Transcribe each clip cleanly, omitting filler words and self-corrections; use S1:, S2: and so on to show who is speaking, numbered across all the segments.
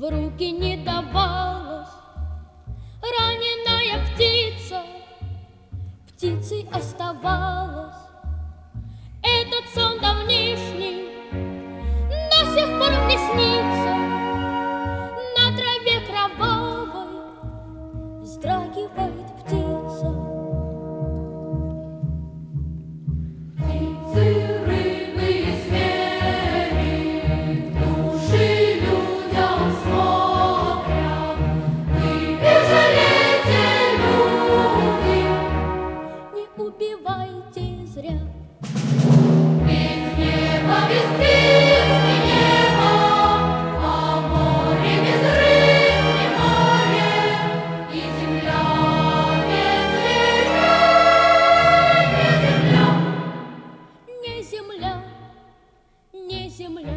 S1: в руки не давалась. Раненая птица птицей оставалась. Этот сон давнишний до сих пор мне снится. На траве кровавой вздрагивает птица.
S2: Птицы, рыбы и звери в души людям смотрят. Вы не жалейте, люди,
S1: Не убивайте зря.
S2: ведь небо без птиц не небо, а море без рыб не море, и земля без зверей не земля.
S1: Не земля, не земля.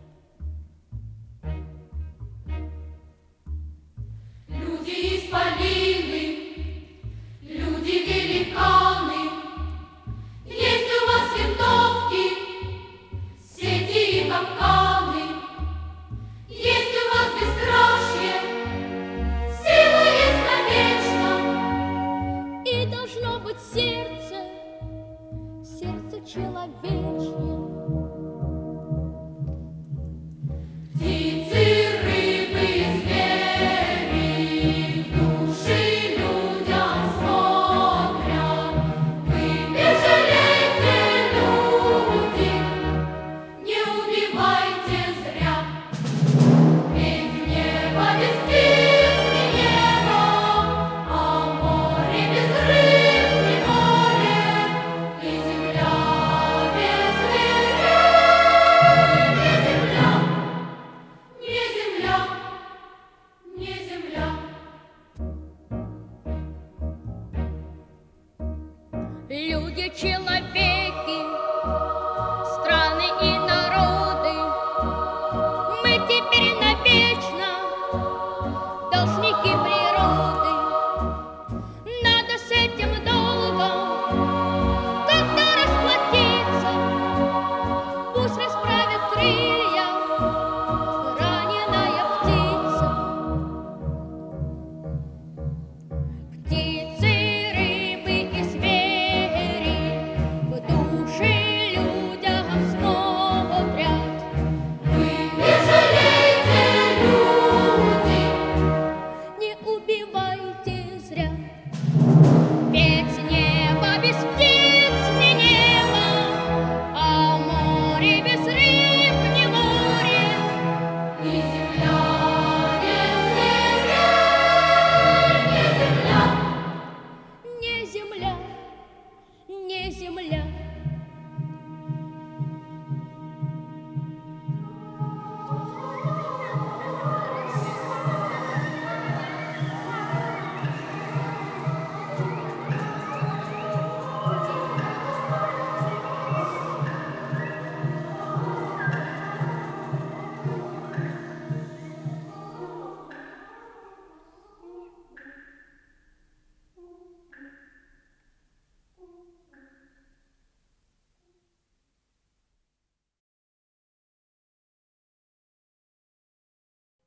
S2: Люди исполины, люди великаны, есть у вас винтовки, сети и капканы, есть у вас бесстрашие, сила есть навечно.
S1: И должно быть сердце, сердце человечье.
S2: Птицы, рыбы и звери в души людям смотрят. Вы не жалейте, люди, не убивайте зря. Ведь небо без птиц не небо, а море без рыб не море, и земля без зверей не земля. Не земля, не земля.
S1: Люди человечьи